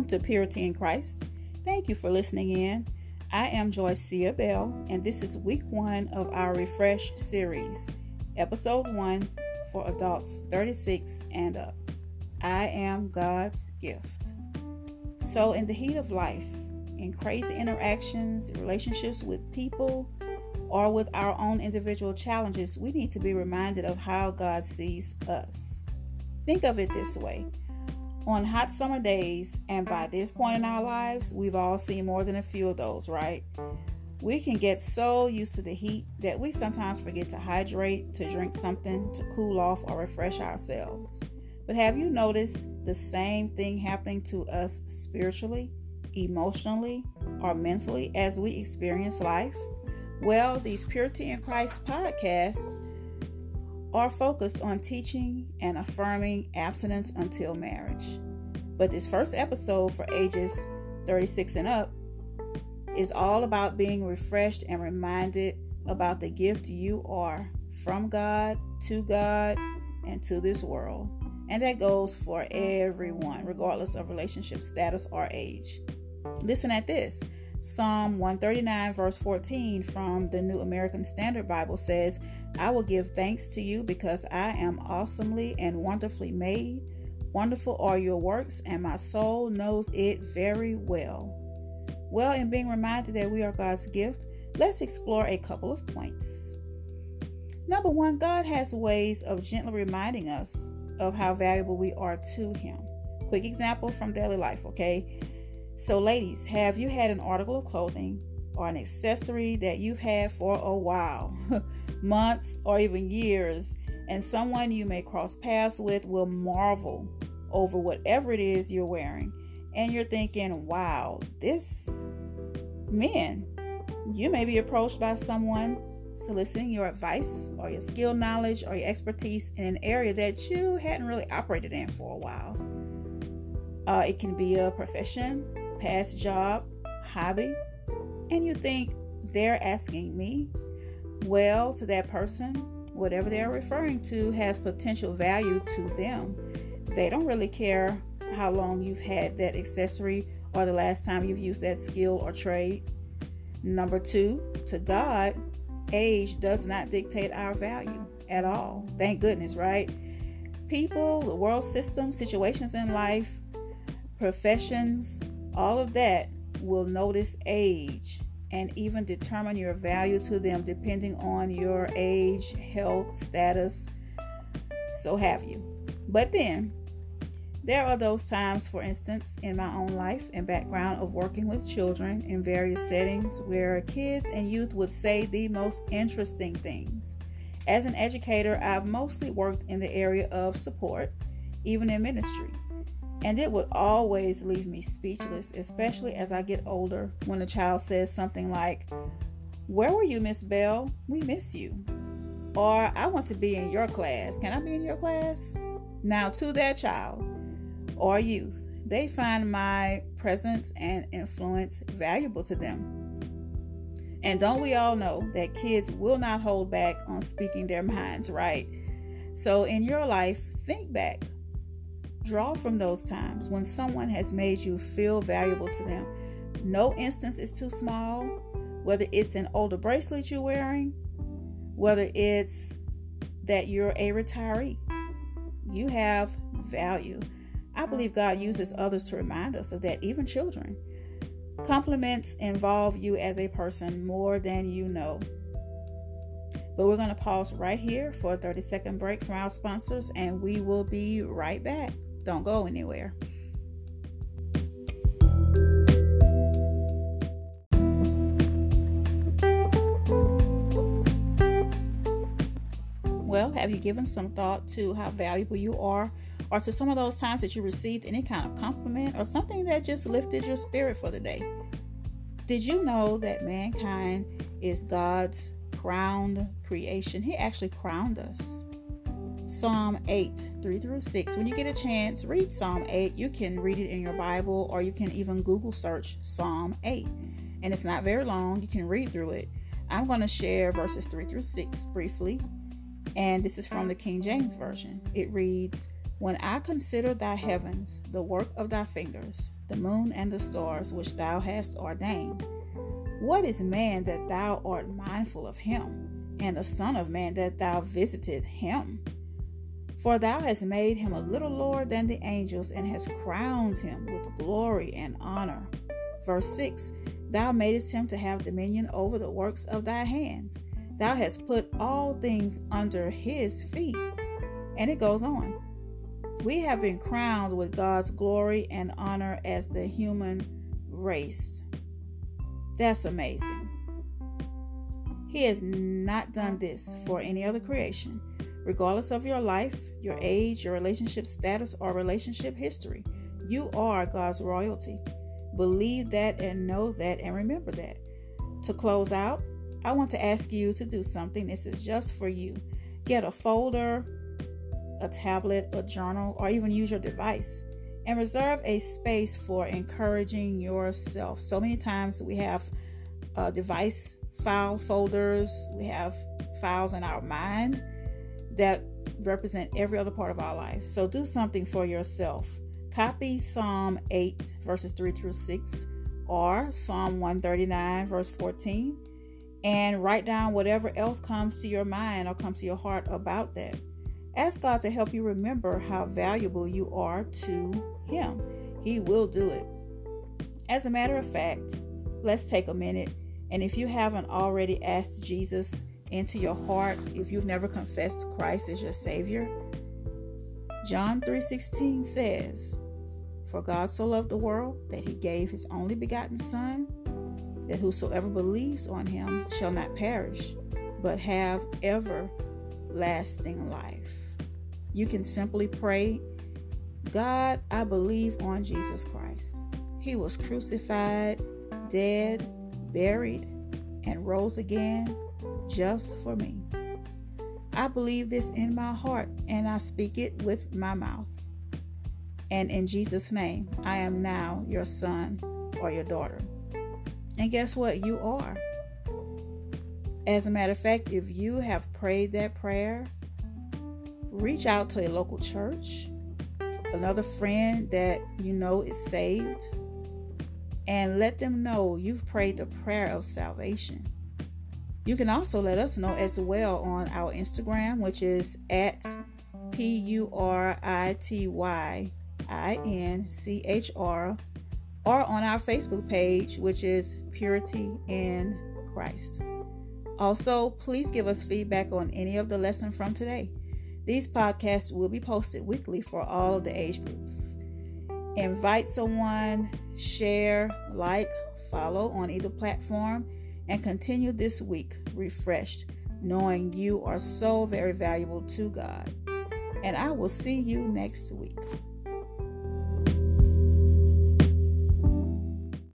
Welcome to Purity in Christ. Thank you for listening in. I am Joycia Bell, and this is week 1 of our Refresh series, episode 1 for adults 36 and up. I am God's gift. So in the heat of life, in crazy interactions, relationships with people, or with our own individual challenges, we need to be reminded of how God sees us. Think of it this way. On hot summer days, and by this point in our lives, we've all seen more than a few of those, right? We can get so used to the heat that we sometimes forget to hydrate, to drink something, to cool off or refresh ourselves. But have you noticed the same thing happening to us spiritually, emotionally, or mentally as we experience life? Well, these Purity in Christ podcasts are focused on teaching and affirming abstinence until marriage. But this first episode for ages 36 and up is all about being refreshed and reminded about the gift you are from God, and to this world. And that goes for everyone, regardless of relationship status or age. Listen at this. Psalm 139 verse 14 from the New American Standard Bible says, I will give thanks to you because I am awesomely and wonderfully made. Wonderful are your works, and my soul knows it very well. Well, in being reminded that we are God's gift, let's explore a couple of points. Number 1, God has ways of gently reminding us of how valuable we are to Him. Quick example from daily life, okay? So ladies, have you had an article of clothing or an accessory that you've had for a while, months or even years, and someone you may cross paths with will marvel over whatever it is you're wearing, and you're thinking, wow, you may be approached by someone soliciting your advice or your skill knowledge or your expertise in an area that you hadn't really operated in for a while. It can be a profession, past job, hobby, and you think they're asking me. Well, to that person, whatever they're referring to has potential value to them. They don't really care how long you've had that accessory or the last time you've used that skill or trade. Number 2, to God, age does not dictate our value at all. Thank goodness, right? People, the world system, situations in life, professions, all of that will notice age and even determine your value to them depending on your age, health, status, so have you. But then, there are those times, for instance, in my own life and background of working with children in various settings where kids and youth would say the most interesting things. As an educator, I've mostly worked in the area of support, even in ministry. And it would always leave me speechless, especially as I get older, when a child says something like, where were you, Miss Bell? We miss you. Or, I want to be in your class. Can I be in your class? Now, to that child or youth, they find my presence and influence valuable to them. And don't we all know that kids will not hold back on speaking their minds, right? So in your life, think back. Draw from those times when someone has made you feel valuable to them. No instance is too small, whether it's an older bracelet you're wearing, whether it's that you're a retiree. You have value. I believe God uses others to remind us of that, even children. Compliments involve you as a person more than you know. But we're going to pause right here for a 30-second break from our sponsors, and we will be right back. Don't go anywhere. Well, have you given some thought to how valuable you are, or to some of those times that you received any kind of compliment or something that just lifted your spirit for the day? Did you know that mankind is God's crowned creation? He actually crowned us. Psalm 8, 3-6. When you get a chance, read Psalm 8. You can read it in your Bible, or you can even Google search Psalm 8. And it's not very long. You can read through it. I'm going to share verses 3-6 briefly. And this is from the King James Version. It reads, When I consider thy heavens, the work of thy fingers, the moon and the stars which thou hast ordained. What is man that thou art mindful of him, and the Son of Man that thou visited him? For thou hast made him a little lower than the angels, and hast crowned him with glory and honor. Verse 6, thou madest him to have dominion over the works of thy hands. Thou hast put all things under his feet. And it goes on. We have been crowned with God's glory and honor as the human race. That's amazing. He has not done this for any other creation, regardless of your life, your age, your relationship status, or relationship history. You are God's royalty. Believe that and know that and remember that. To close out, I want to ask you to do something. This is just for you. Get a folder, a tablet, a journal, or even use your device and reserve a space for encouraging yourself. So many times we have device file folders, we have files in our mind that represent every other part of our life. So do something for yourself. Copy Psalm 8 verses 3 through 6 or Psalm 139 verse 14 and write down whatever else comes to your mind or comes to your heart about that. Ask God to help you remember how valuable you are to Him. He will do it. As a matter of fact, let's take a minute, and if you haven't already asked Jesus into your heart, if you've never confessed Christ as your Savior, John 3:16 says, "For God so loved the world that He gave His only begotten Son, that whosoever believes on Him shall not perish, but have everlasting life." You can simply pray, "God, I believe on Jesus Christ. He was crucified, dead, buried, and rose again just for me. I believe this in my heart, and I speak it with my mouth. And in Jesus' name, I am now your son or your daughter." And guess what? You are. As a matter of fact, if you have prayed that prayer, reach out to a local church, another friend that you know is saved, and let them know you've prayed the prayer of salvation. You can also let us know as well on our Instagram, which is at PURITYINCHR, or on our Facebook page, which is Purity in Christ. Also, please give us feedback on any of the lesson from today. These podcasts will be posted weekly for all of the age groups. Invite someone, share, like, follow on either platform, and continue this week refreshed, knowing you are so very valuable to God. And I will see you next week.